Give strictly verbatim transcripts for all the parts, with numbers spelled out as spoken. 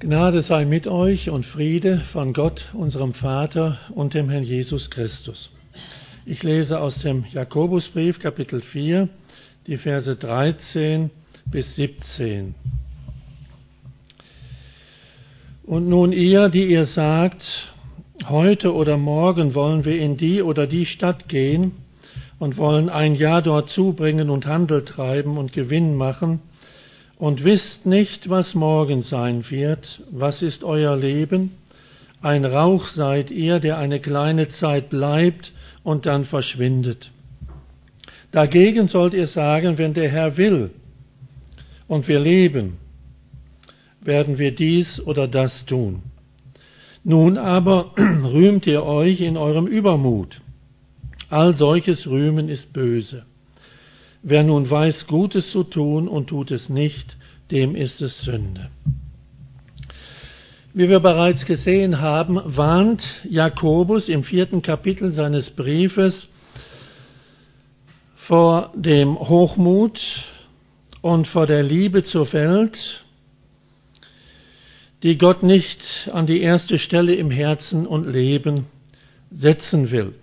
Gnade sei mit euch und Friede von Gott, unserem Vater und dem Herrn Jesus Christus. Ich lese aus dem Jakobusbrief, Kapitel vier, die Verse dreizehn bis siebzehn. Und nun ihr, die ihr sagt, heute oder morgen wollen wir in die oder die Stadt gehen und wollen ein Jahr dort zubringen und Handel treiben und Gewinn machen, und wisst nicht, was morgen sein wird. Was ist euer Leben? Ein Rauch seid ihr, der eine kleine Zeit bleibt und dann verschwindet. Dagegen sollt ihr sagen, wenn der Herr will und wir leben, werden wir dies oder das tun. Nun aber rühmt ihr euch in eurem Übermut. All solches Rühmen ist böse. Wer nun weiß, Gutes zu tun und tut es nicht, dem ist es Sünde. Wie wir bereits gesehen haben, warnt Jakobus im vierten Kapitel seines Briefes vor dem Hochmut und vor der Liebe zur Welt, die Gott nicht an die erste Stelle im Herzen und Leben setzen will.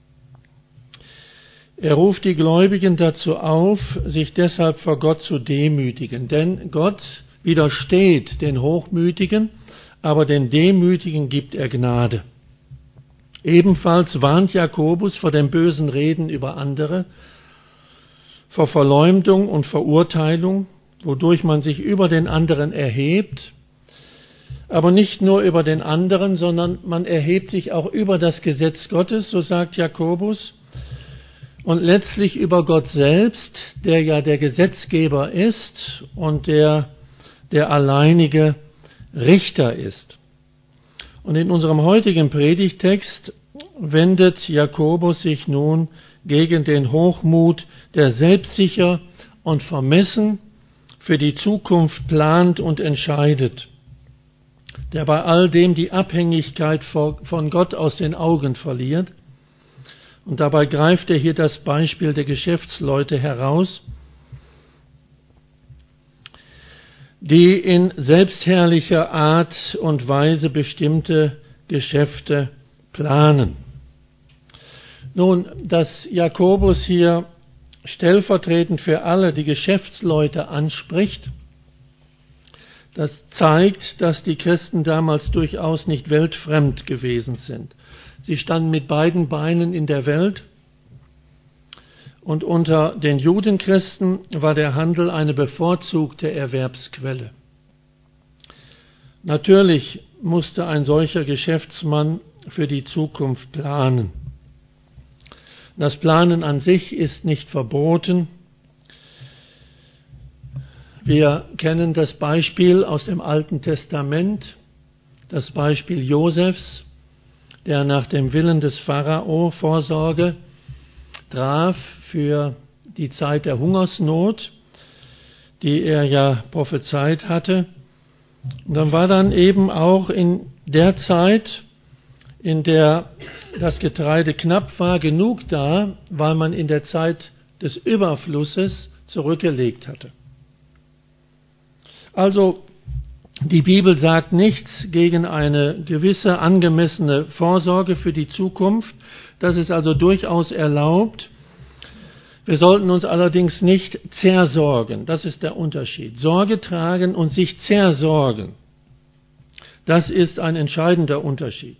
Er ruft die Gläubigen dazu auf, sich deshalb vor Gott zu demütigen. Denn Gott widersteht den Hochmütigen, aber den Demütigen gibt er Gnade. Ebenfalls warnt Jakobus vor dem bösen Reden über andere, vor Verleumdung und Verurteilung, wodurch man sich über den anderen erhebt, aber nicht nur über den anderen, sondern man erhebt sich auch über das Gesetz Gottes, so sagt Jakobus, und letztlich über Gott selbst, der ja der Gesetzgeber ist und der der alleinige Richter ist. Und in unserem heutigen Predigtext wendet Jakobus sich nun gegen den Hochmut, der selbstsicher und vermessen für die Zukunft plant und entscheidet, der bei all dem die Abhängigkeit von Gott aus den Augen verliert. Und dabei greift er hier das Beispiel der Geschäftsleute heraus, die in selbstherrlicher Art und Weise bestimmte Geschäfte planen. Nun, dass Jakobus hier stellvertretend für alle die Geschäftsleute anspricht, das zeigt, dass die Christen damals durchaus nicht weltfremd gewesen sind. Sie standen mit beiden Beinen in der Welt und unter den Judenchristen war der Handel eine bevorzugte Erwerbsquelle. Natürlich musste ein solcher Geschäftsmann für die Zukunft planen. Das Planen an sich ist nicht verboten. Wir kennen das Beispiel aus dem Alten Testament, das Beispiel Josefs, der nach dem Willen des Pharao Vorsorge traf für die Zeit der Hungersnot, die er ja prophezeit hatte. Und dann war dann eben auch in der Zeit, in der das Getreide knapp war, genug da, weil man in der Zeit des Überflusses zurückgelegt hatte. Also die Bibel sagt nichts gegen eine gewisse angemessene Vorsorge für die Zukunft. Das ist also durchaus erlaubt. Wir sollten uns allerdings nicht zersorgen. Das ist der Unterschied. Sorge tragen und sich zersorgen. Das ist ein entscheidender Unterschied.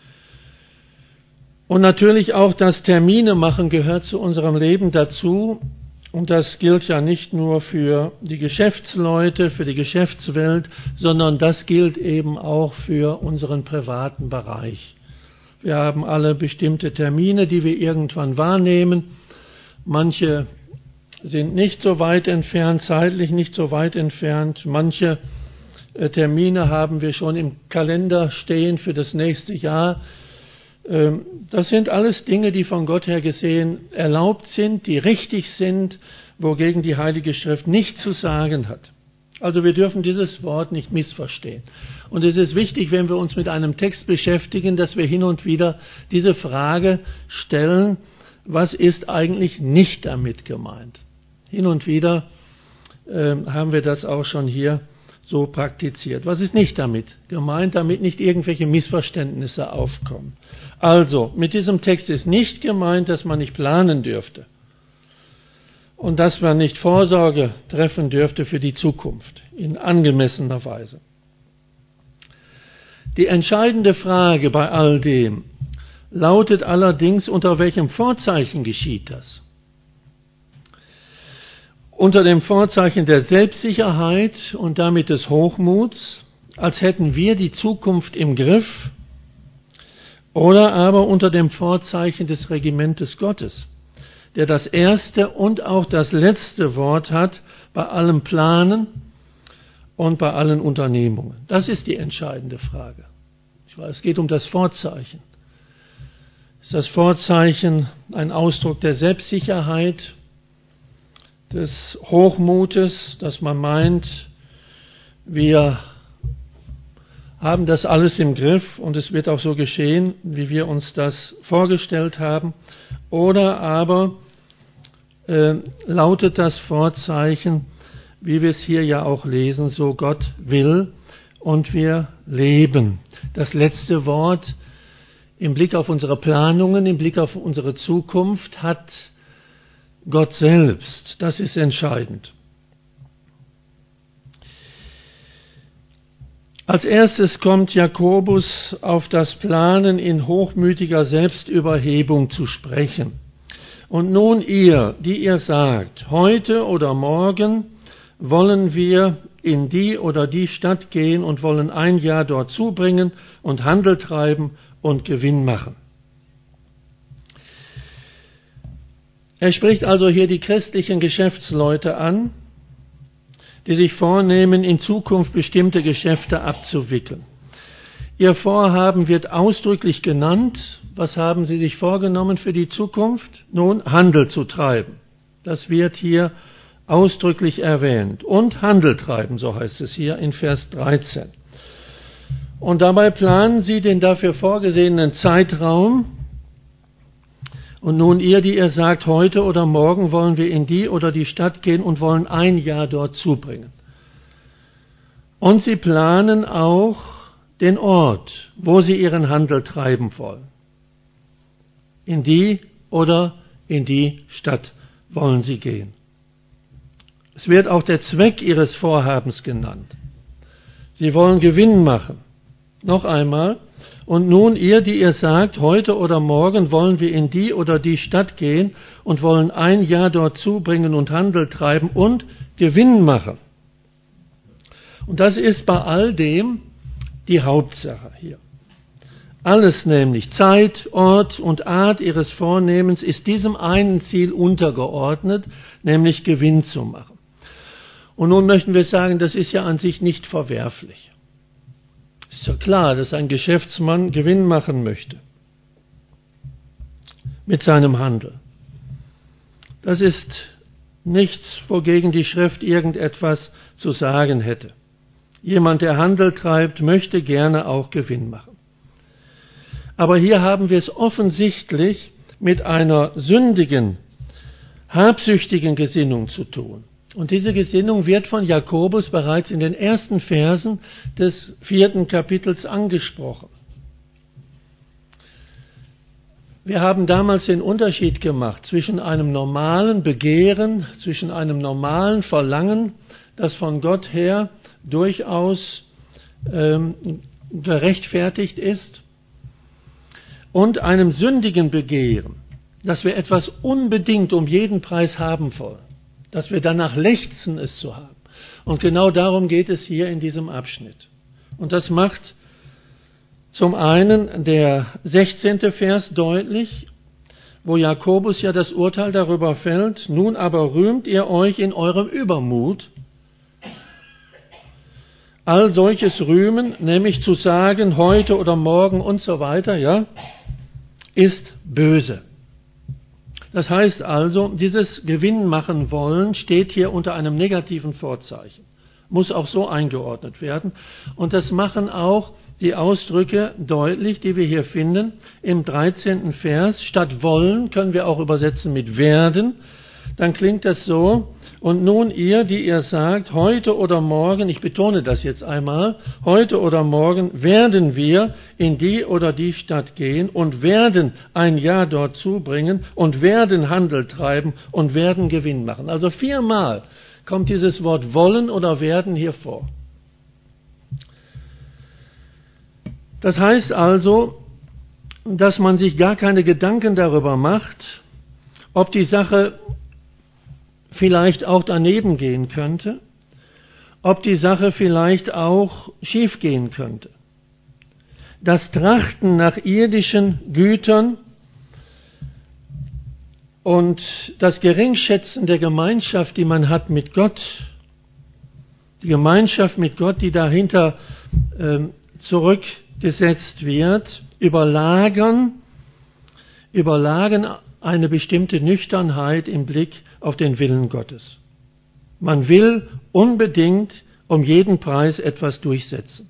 Und natürlich auch das Termine machen gehört zu unserem Leben dazu. Und das gilt ja nicht nur für die Geschäftsleute, für die Geschäftswelt, sondern das gilt eben auch für unseren privaten Bereich. Wir haben alle bestimmte Termine, die wir irgendwann wahrnehmen. Manche sind nicht so weit entfernt, zeitlich nicht so weit entfernt. Manche Termine haben wir schon im Kalender stehen für das nächste Jahr. Das sind alles Dinge, die von Gott her gesehen erlaubt sind, die richtig sind, wogegen die Heilige Schrift nichts zu sagen hat. Also wir dürfen dieses Wort nicht missverstehen. Und es ist wichtig, wenn wir uns mit einem Text beschäftigen, dass wir hin und wieder diese Frage stellen, was ist eigentlich nicht damit gemeint? Hin und wieder äh, haben wir das auch schon hier so praktiziert. Was ist nicht damit gemeint? Damit nicht irgendwelche Missverständnisse aufkommen. Also, mit diesem Text ist nicht gemeint, dass man nicht planen dürfte und dass man nicht Vorsorge treffen dürfte für die Zukunft in angemessener Weise. Die entscheidende Frage bei all dem lautet allerdings, unter welchem Vorzeichen geschieht das? Unter dem Vorzeichen der Selbstsicherheit und damit des Hochmuts, als hätten wir die Zukunft im Griff, oder aber unter dem Vorzeichen des Regimentes Gottes, der das erste und auch das letzte Wort hat bei allem Planen und bei allen Unternehmungen. Das ist die entscheidende Frage. Ich weiß, es geht um das Vorzeichen. Ist das Vorzeichen ein Ausdruck der Selbstsicherheit, des Hochmutes, dass man meint, wir haben das alles im Griff und es wird auch so geschehen, wie wir uns das vorgestellt haben? Oder aber äh, lautet das Vorzeichen, wie wir es hier ja auch lesen, so Gott will und wir leben. Das letzte Wort im Blick auf unsere Planungen, im Blick auf unsere Zukunft hat Gott selbst. Das ist entscheidend. Als erstes kommt Jakobus auf das Planen in hochmütiger Selbstüberhebung zu sprechen. Und nun ihr, die ihr sagt, heute oder morgen wollen wir in die oder die Stadt gehen und wollen ein Jahr dort zubringen und Handel treiben und Gewinn machen. Er spricht also hier die christlichen Geschäftsleute an, die sich vornehmen, in Zukunft bestimmte Geschäfte abzuwickeln. Ihr Vorhaben wird ausdrücklich genannt. Was haben sie sich vorgenommen für die Zukunft? Nun, Handel zu treiben. Das wird hier ausdrücklich erwähnt. Und Handel treiben, so heißt es hier in Vers dreizehn. Und dabei planen sie den dafür vorgesehenen Zeitraum. Und nun ihr, die ihr sagt, heute oder morgen wollen wir in die oder die Stadt gehen und wollen ein Jahr dort zubringen. Und sie planen auch den Ort, wo sie ihren Handel treiben wollen. In die oder in die Stadt wollen sie gehen. Es wird auch der Zweck ihres Vorhabens genannt. Sie wollen Gewinn machen. Noch einmal. Und nun ihr, die ihr sagt, heute oder morgen wollen wir in die oder die Stadt gehen und wollen ein Jahr dort zubringen und Handel treiben und Gewinn machen. Und das ist bei all dem die Hauptsache hier. Alles nämlich, Zeit, Ort und Art ihres Vornehmens ist diesem einen Ziel untergeordnet, nämlich Gewinn zu machen. Und nun möchten wir sagen, das ist ja an sich nicht verwerflich. Ist ja klar, dass ein Geschäftsmann Gewinn machen möchte mit seinem Handel. Das ist nichts, wogegen die Schrift irgendetwas zu sagen hätte. Jemand, der Handel treibt, möchte gerne auch Gewinn machen. Aber hier haben wir es offensichtlich mit einer sündigen, habsüchtigen Gesinnung zu tun. Und diese Gesinnung wird von Jakobus bereits in den ersten Versen des vierten Kapitels angesprochen. Wir haben damals den Unterschied gemacht zwischen einem normalen Begehren, zwischen einem normalen Verlangen, das von Gott her durchaus ähm, gerechtfertigt ist, und einem sündigen Begehren, dass wir etwas unbedingt um jeden Preis haben wollen. Dass wir danach lechzen, es zu haben. Und genau darum geht es hier in diesem Abschnitt. Und das macht zum einen der sechzehnte Vers deutlich, wo Jakobus ja das Urteil darüber fällt, nun aber rühmt ihr euch in eurem Übermut. All solches Rühmen, nämlich zu sagen, heute oder morgen und so weiter, ja, ist böse. Das heißt also, dieses Gewinn machen wollen steht hier unter einem negativen Vorzeichen. Muss auch so eingeordnet werden. Und das machen auch die Ausdrücke deutlich, die wir hier finden im dreizehnten Vers. Statt wollen können wir auch übersetzen mit werden. dann klingt das so: Und nun ihr, die ihr sagt, heute oder morgen, ich betone das jetzt einmal, heute oder morgen werden wir in die oder die Stadt gehen und werden ein Jahr dort zubringen und werden Handel treiben und werden Gewinn machen. Also viermal kommt dieses Wort wollen oder werden hier vor. Das heißt also, dass man sich gar keine Gedanken darüber macht, ob die Sache vielleicht auch daneben gehen könnte, ob die Sache vielleicht auch schief gehen könnte. Das Trachten nach irdischen Gütern und das Geringschätzen der Gemeinschaft, die man hat mit Gott, die Gemeinschaft mit Gott, die dahinter äh, zurückgesetzt wird, überlagern, überlagern eine bestimmte Nüchternheit im Blick auf den Willen Gottes. Man will unbedingt um jeden Preis etwas durchsetzen.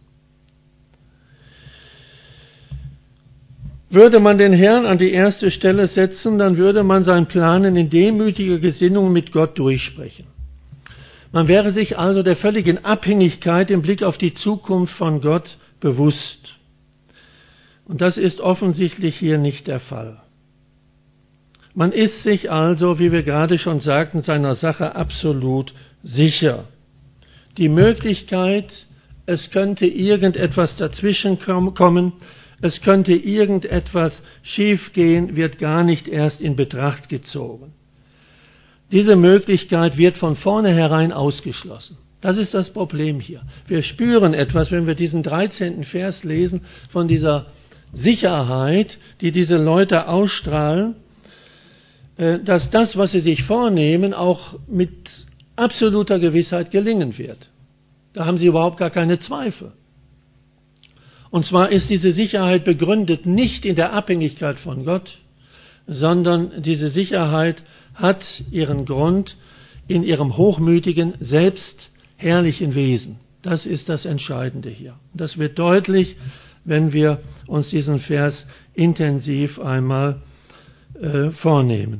Würde man den Herrn an die erste Stelle setzen, dann würde man sein Planen in demütiger Gesinnung mit Gott durchsprechen. Man wäre sich also der völligen Abhängigkeit im Blick auf die Zukunft von Gott bewusst. Und das ist offensichtlich hier nicht der Fall. Man ist sich also, wie wir gerade schon sagten, seiner Sache absolut sicher. Die Möglichkeit, es könnte irgendetwas dazwischen kommen, es könnte irgendetwas schiefgehen, wird gar nicht erst in Betracht gezogen. Diese Möglichkeit wird von vornherein ausgeschlossen. Das ist das Problem hier. Wir spüren etwas, wenn wir diesen dreizehnten Vers lesen, von dieser Sicherheit, die diese Leute ausstrahlen, dass das, was sie sich vornehmen, auch mit absoluter Gewissheit gelingen wird. Da haben sie überhaupt gar keine Zweifel. Und zwar ist diese Sicherheit begründet nicht in der Abhängigkeit von Gott, sondern diese Sicherheit hat ihren Grund in ihrem hochmütigen, selbstherrlichen Wesen. Das ist das Entscheidende hier. Das wird deutlich, wenn wir uns diesen Vers intensiv einmal äh, vornehmen.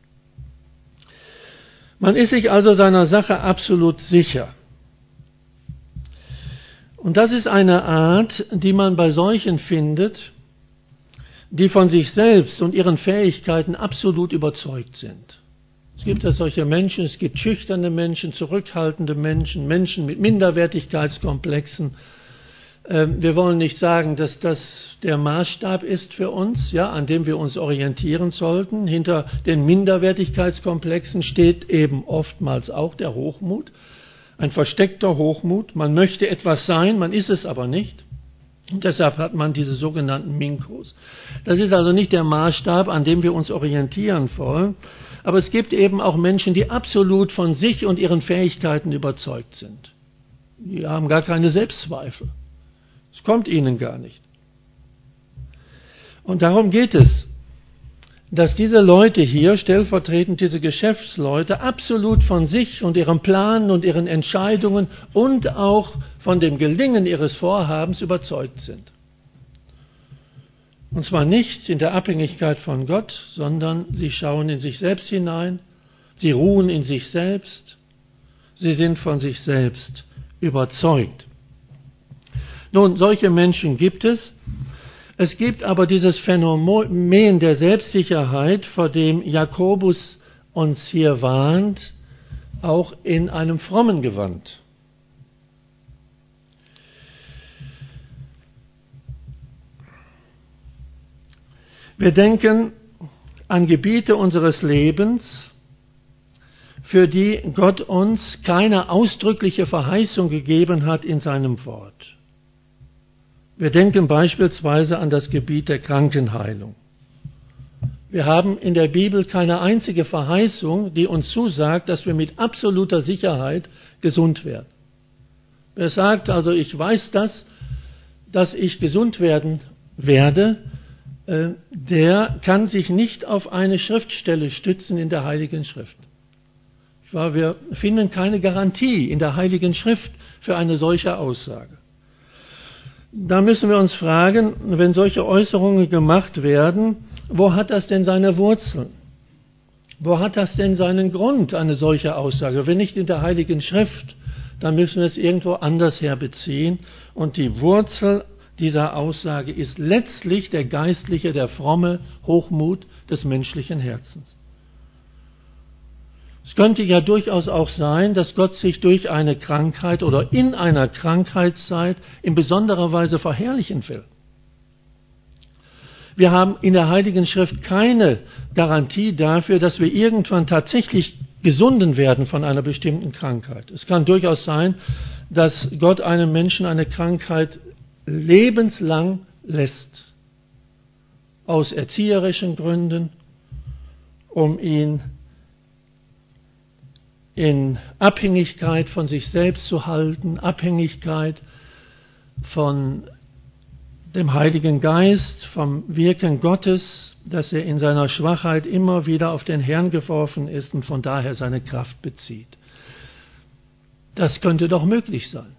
Man ist sich also seiner Sache absolut sicher. Und das ist eine Art, die man bei solchen findet, die von sich selbst und ihren Fähigkeiten absolut überzeugt sind. Es gibt ja solche Menschen, es gibt schüchterne Menschen, zurückhaltende Menschen, Menschen mit Minderwertigkeitskomplexen. Wir wollen nicht sagen, dass das der Maßstab ist für uns, ja, an dem wir uns orientieren sollten. Hinter den Minderwertigkeitskomplexen steht eben oftmals auch der Hochmut, ein versteckter Hochmut. Man möchte etwas sein, man ist es aber nicht. Und deshalb hat man diese sogenannten Minkos. Das ist also nicht der Maßstab, an dem wir uns orientieren wollen. Aber es gibt eben auch Menschen, die absolut von sich und ihren Fähigkeiten überzeugt sind. Die haben gar keine Selbstzweifel. Es kommt ihnen gar nicht. Und darum geht es, dass diese Leute hier, stellvertretend diese Geschäftsleute, absolut von sich und ihrem Plan und ihren Entscheidungen und auch von dem Gelingen ihres Vorhabens überzeugt sind. Und zwar nicht in der Abhängigkeit von Gott, sondern sie schauen in sich selbst hinein, sie ruhen in sich selbst, sie sind von sich selbst überzeugt. Nun, solche Menschen gibt es. Es gibt aber dieses Phänomen der Selbstsicherheit, vor dem Jakobus uns hier warnt, auch in einem frommen Gewand. Wir denken an Gebiete unseres Lebens, für die Gott uns keine ausdrückliche Verheißung gegeben hat in seinem Wort. Wir denken beispielsweise an das Gebiet der Krankenheilung. Wir haben in der Bibel keine einzige Verheißung, die uns zusagt, dass wir mit absoluter Sicherheit gesund werden. Wer sagt also, ich weiß das, dass ich gesund werden werde, der kann sich nicht auf eine Schriftstelle stützen in der Heiligen Schrift. Wir finden keine Garantie in der Heiligen Schrift für eine solche Aussage. Da müssen wir uns fragen, wenn solche Äußerungen gemacht werden, wo hat das denn seine Wurzeln? Wo hat das denn seinen Grund, eine solche Aussage? Wenn nicht in der Heiligen Schrift, dann müssen wir es irgendwo anders herbeziehen. Und die Wurzel dieser Aussage ist letztlich der geistliche, der fromme Hochmut des menschlichen Herzens. Es könnte ja durchaus auch sein, dass Gott sich durch eine Krankheit oder in einer Krankheitszeit in besonderer Weise verherrlichen will. Wir haben in der Heiligen Schrift keine Garantie dafür, dass wir irgendwann tatsächlich gesunden werden von einer bestimmten Krankheit. Es kann durchaus sein, dass Gott einem Menschen eine Krankheit lebenslang lässt, aus erzieherischen Gründen, um ihn in Abhängigkeit von sich selbst zu halten, Abhängigkeit von dem Heiligen Geist, vom Wirken Gottes, dass er in seiner Schwachheit immer wieder auf den Herrn geworfen ist und von daher seine Kraft bezieht. Das könnte doch möglich sein.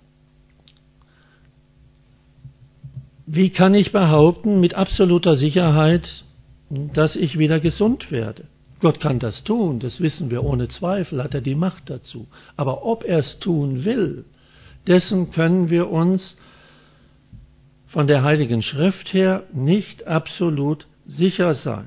Wie kann ich behaupten mit absoluter Sicherheit, dass ich wieder gesund werde? Gott kann das tun, das wissen wir ohne Zweifel, hat er die Macht dazu. Aber ob er es tun will, dessen können wir uns von der Heiligen Schrift her nicht absolut sicher sein.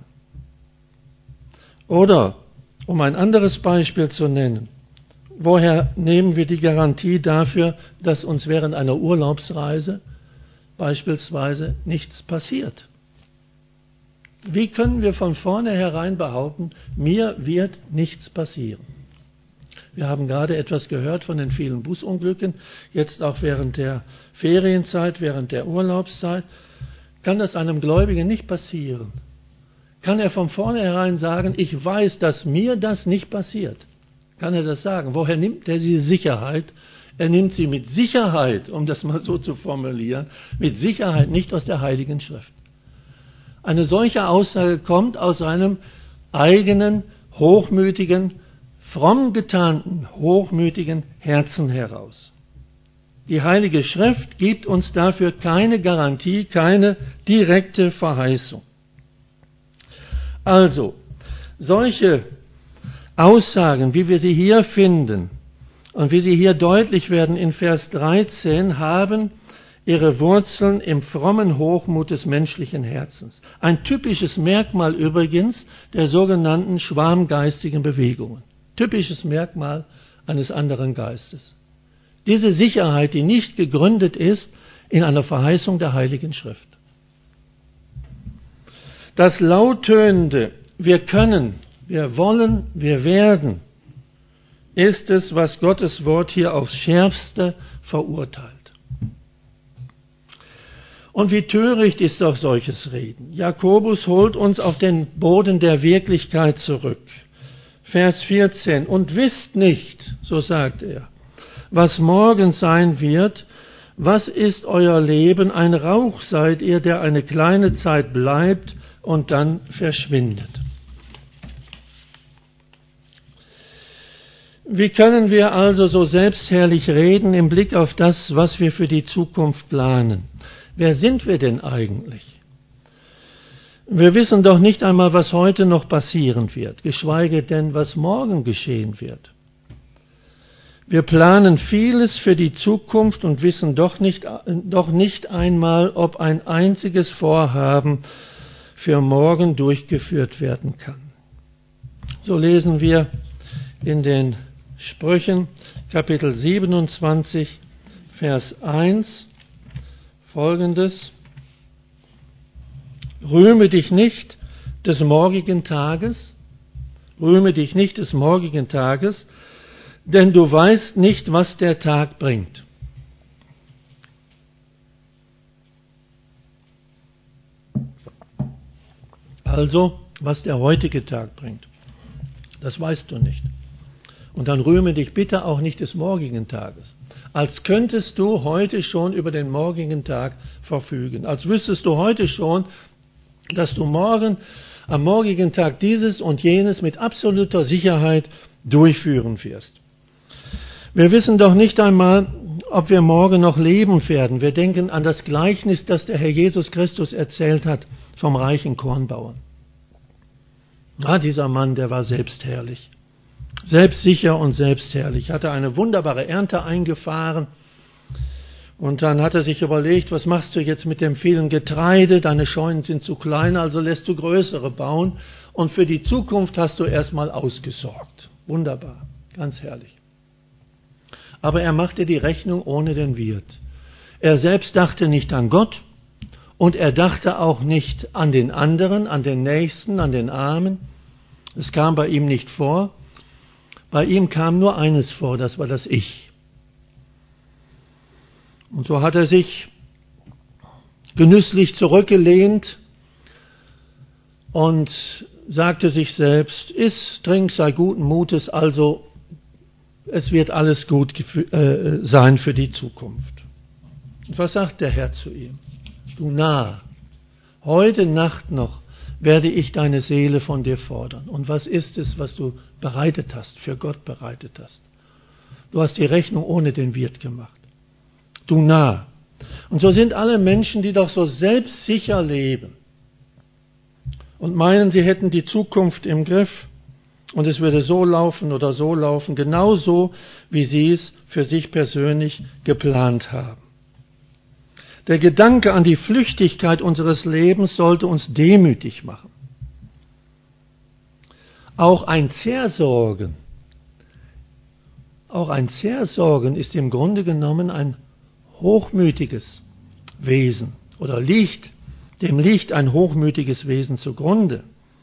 Oder, um ein anderes Beispiel zu nennen, woher nehmen wir die Garantie dafür, dass uns während einer Urlaubsreise beispielsweise nichts passiert? Wie können wir von vornherein behaupten, mir wird nichts passieren? Wir haben gerade etwas gehört von den vielen Busunglücken, jetzt auch während der Ferienzeit, während der Urlaubszeit. Kann das einem Gläubigen nicht passieren? Kann er von vornherein sagen, ich weiß, dass mir das nicht passiert? Kann er das sagen? Woher nimmt er die Sicherheit? Er nimmt sie mit Sicherheit, um das mal so zu formulieren, mit Sicherheit nicht aus der Heiligen Schrift. Eine solche Aussage kommt aus seinem eigenen, hochmütigen, fromm getarnten, hochmütigen Herzen heraus. Die Heilige Schrift gibt uns dafür keine Garantie, keine direkte Verheißung. Also, solche Aussagen, wie wir sie hier finden und wie sie hier deutlich werden in Vers dreizehn, haben ihre Wurzeln im frommen Hochmut des menschlichen Herzens. Ein typisches Merkmal übrigens der sogenannten schwarmgeistigen Bewegungen. Typisches Merkmal eines anderen Geistes. Diese Sicherheit, die nicht gegründet ist in einer Verheißung der Heiligen Schrift. Das lauttönende, wir können, wir wollen, wir werden, ist es, was Gottes Wort hier aufs Schärfste verurteilt. Und wie töricht ist doch solches Reden. Jakobus holt uns auf den Boden der Wirklichkeit zurück. Vers vierzehn. Und wisst nicht, so sagt er, was morgen sein wird. Was ist euer Leben? Ein Rauch seid ihr, der eine kleine Zeit bleibt und dann verschwindet. Wie können wir also so selbstherrlich reden im Blick auf das, was wir für die Zukunft planen? Wer sind wir denn eigentlich? Wir wissen doch nicht einmal, was heute noch passieren wird, geschweige denn, was morgen geschehen wird. Wir planen vieles für die Zukunft und wissen doch nicht, doch nicht einmal, ob ein einziges Vorhaben für morgen durchgeführt werden kann. So lesen wir in den Sprüchen, Kapitel siebenundzwanzig, Vers eins, Folgendes: Rühme dich nicht des morgigen Tages, rühme dich nicht des morgigen Tages, denn du weißt nicht, was der Tag bringt. Also, was der heutige Tag bringt, das weißt du nicht. Und dann rühme dich bitte auch nicht des morgigen Tages, als könntest du heute schon über den morgigen Tag verfügen, als wüsstest du heute schon, dass du morgen, am morgigen Tag dieses und jenes mit absoluter Sicherheit durchführen wirst. Wir wissen doch nicht einmal, ob wir morgen noch leben werden. Wir denken an das Gleichnis, das der Herr Jesus Christus erzählt hat vom reichen Kornbauern. Ah, dieser Mann, der war selbstherrlich. Selbstsicher und selbstherrlich. Hatte eine wunderbare Ernte eingefahren. Und dann hat er sich überlegt, was machst du jetzt mit dem vielen Getreide? Deine Scheunen sind zu klein, also lässt du größere bauen. Und für die Zukunft hast du erstmal ausgesorgt. Wunderbar, ganz herrlich. Aber er machte die Rechnung ohne den Wirt. Er selbst dachte nicht an Gott und er dachte auch nicht an den anderen, an den Nächsten, an den Armen. Es kam bei ihm nicht vor. Bei ihm kam nur eines vor, das war das Ich. Und so hat er sich genüsslich zurückgelehnt und sagte sich selbst, iss, trink, sei guten Mutes, also es wird alles gut äh, sein für die Zukunft. Und was sagt der Herr zu ihm? Du Narr, heute Nacht noch werde ich deine Seele von dir fordern. Und was ist es, was du bereitet hast, für Gott bereitet hast? Du hast die Rechnung ohne den Wirt gemacht. Du Narr. Und so sind alle Menschen, die doch so selbstsicher leben und meinen, sie hätten die Zukunft im Griff und es würde so laufen oder so laufen, genauso wie sie es für sich persönlich geplant haben. Der Gedanke an die Flüchtigkeit unseres Lebens sollte uns demütig machen. Auch ein Zersorgen, auch ein Zersorgen ist im Grunde genommen ein hochmütiges Wesen oder liegt, dem liegt ein hochmütiges Wesen zugrunde.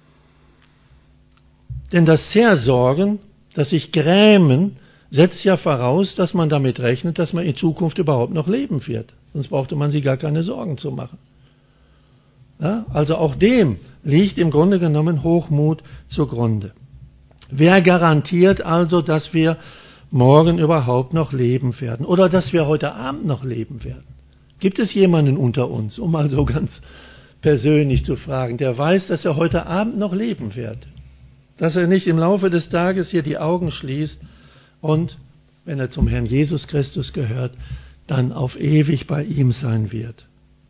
Denn das Zersorgen, das sich grämen, setzt ja voraus, dass man damit rechnet, dass man in Zukunft überhaupt noch leben wird. Sonst brauchte man sich gar keine Sorgen zu machen. Ja, also auch dem liegt im Grunde genommen Hochmut zugrunde. Wer garantiert also, dass wir morgen überhaupt noch leben werden oder dass wir heute Abend noch leben werden? Gibt es jemanden unter uns, um mal so ganz persönlich zu fragen, der weiß, dass er heute Abend noch leben wird? Dass er nicht im Laufe des Tages hier die Augen schließt und, wenn er zum Herrn Jesus Christus gehört, dann auf ewig bei ihm sein wird.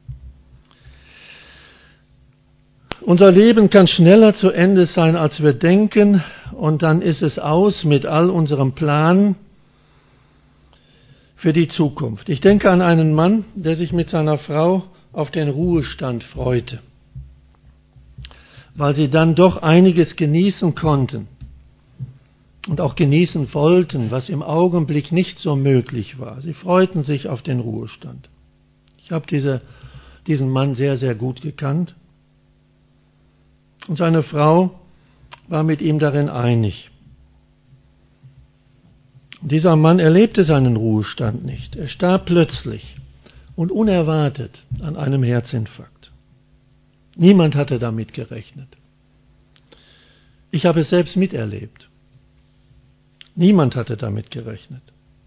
Unser Leben kann schneller zu Ende sein, als wir denken, und dann ist es aus mit all unserem Plan für die Zukunft. Ich denke an einen Mann, der sich mit seiner Frau auf den Ruhestand freute, weil sie dann doch einiges genießen konnten und auch genießen wollten, was im Augenblick nicht so möglich war. Sie freuten sich auf den Ruhestand. Ich habe diese, diesen Mann sehr, sehr gut gekannt. Und seine Frau war mit ihm darin einig. Dieser Mann erlebte seinen Ruhestand nicht. Er starb plötzlich und unerwartet an einem Herzinfarkt. Niemand hatte damit gerechnet. Ich habe es selbst miterlebt. Niemand hatte damit gerechnet.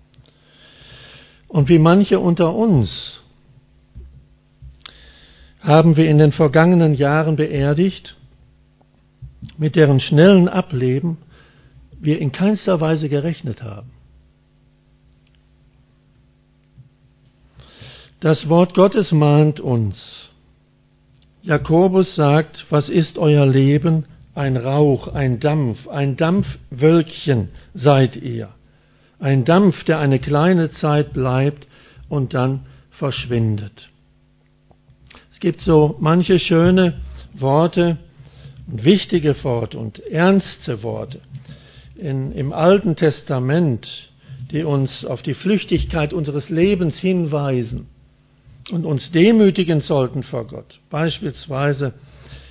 Und wie manche unter uns haben wir in den vergangenen Jahren beerdigt, mit deren schnellen Ableben wir in keinster Weise gerechnet haben. Das Wort Gottes mahnt uns. Jakobus sagt, was ist euer Leben? Ein Rauch, ein Dampf, ein Dampfwölkchen seid ihr. Ein Dampf, der eine kleine Zeit bleibt und dann verschwindet. Es gibt so manche schöne Worte, wichtige Worte und ernste Worte in, im Alten Testament, die uns auf die Flüchtigkeit unseres Lebens hinweisen und uns demütigen sollten vor Gott. Beispielsweise